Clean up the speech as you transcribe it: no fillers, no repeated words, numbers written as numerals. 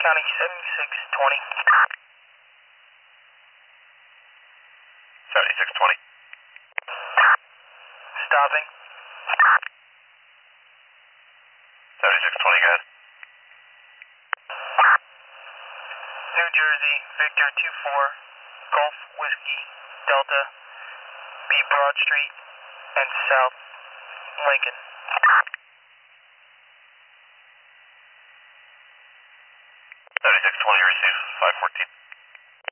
County 7620. 7620. Stopping. 7620, go ahead. New Jersey, Victor 24, Gulf Whiskey, Delta, B Broad Street, and South Lincoln. 7620, receive 514.